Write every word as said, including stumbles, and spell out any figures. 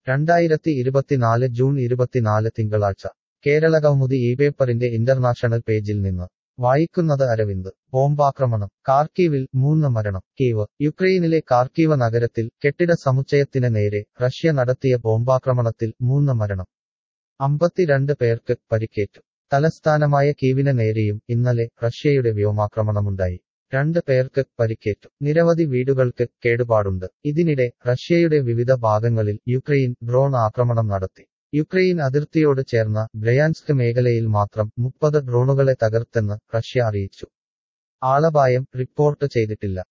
രണ്ടായിരത്തി ഇരുപത്തിനാല് ജൂൺ ഇരുപത്തിനാല് തിങ്കളാഴ്ച കേരളകൗമുദി ഈ പേപ്പറിന്റെ ഇന്റർനാഷണൽ പേജിൽ നിന്ന് വായിക്കുന്നത് അരവിന്ദ്. ബോംബാക്രമണം കാർക്കീവിൽ മൂന്ന് മരണം. കീവ്. യുക്രൈനിലെ കാർക്കീവ് നഗരത്തിൽ കെട്ടിട സമുച്ചയത്തിന് നേരെ റഷ്യ നടത്തിയ ബോംബാക്രമണത്തിൽ മൂന്ന് മരണം. അമ്പത്തിരണ്ട് പേർക്ക് പരിക്കേറ്റു. തലസ്ഥാനമായ കീവിന് നേരെയും ഇന്നലെ റഷ്യയുടെ വ്യോമാക്രമണമുണ്ടായി. രണ്ട് പേർക്ക് പരിക്കേറ്റു. നിരവധി വീടുകൾക്ക് കേടുപാടുണ്ട്. ഇതിനിടെ റഷ്യയുടെ വിവിധ ഭാഗങ്ങളിൽ യുക്രൈൻ ഡ്രോൺ ആക്രമണം നടത്തി. യുക്രൈൻ അതിർത്തിയോട് ചേർന്ന ബ്രയാൻസ്ക് മേഖലയിൽ മാത്രം മുപ്പത് ഡ്രോണുകളെ തകർത്തെന്ന് റഷ്യ അറിയിച്ചു. ആളപായം റിപ്പോർട്ട് ചെയ്തിട്ടില്ല.